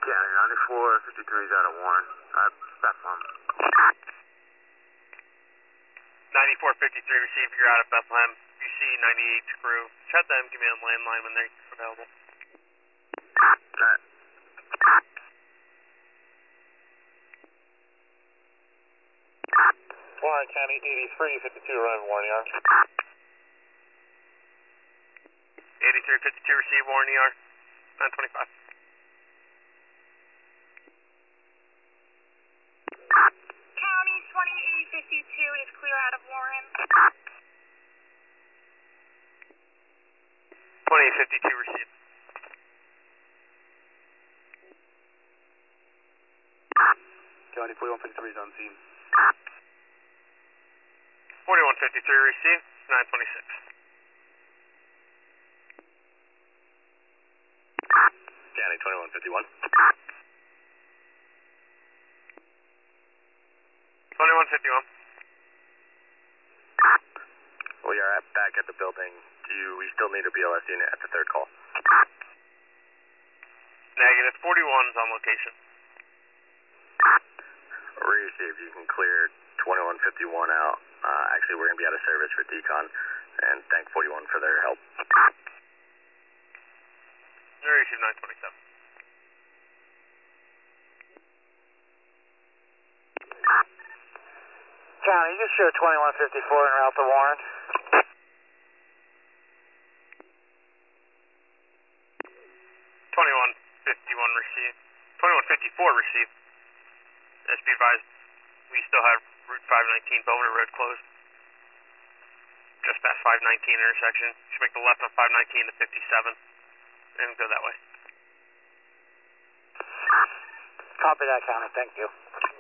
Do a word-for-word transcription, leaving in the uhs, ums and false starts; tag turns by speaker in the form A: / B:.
A: County, ninety-four fifty-three is out of Warren. Uh, Bethlehem.
B: ninety-four fifty-three, receive, you're out of Bethlehem. You see ninety-eight crew. Chat them, give me a landline when they're available.
A: Alright.
C: Warren County, eighty-three fifty-two, run Warren E R.
B: eighty-three fifty-two, receive, Warren E R. nine twenty-five.
D: County, twenty-eight fifty-two is clear out of Warren.
B: twenty-eight fifty-two, receive.
C: County, forty-one fifty-three is on scene.
B: forty-one fifty-three, receive, nine twenty-six.
C: County, twenty-one fifty-one.
B: twenty-one fifty-one.
C: We are at, back at the building. Do you, we still need a B L S unit at the third call?
B: Negative, forty-one's on location.
C: Received, you can clear twenty-one fifty-one out. Uh, actually, we're going to be out of service for decon, and thank forty-one for their help.
B: Receive, nine twenty-seven.
E: County, you can show twenty-one fifty-four en route to Warren.
B: twenty-one fifty-one, receive. twenty-one fifty-four, receive. S P advised, we still have Route five nineteen Boner Road closed. Just past five nineteen intersection. Should make the left on five nineteen to fifty-seven and go that way.
E: Copy that, County. Thank you.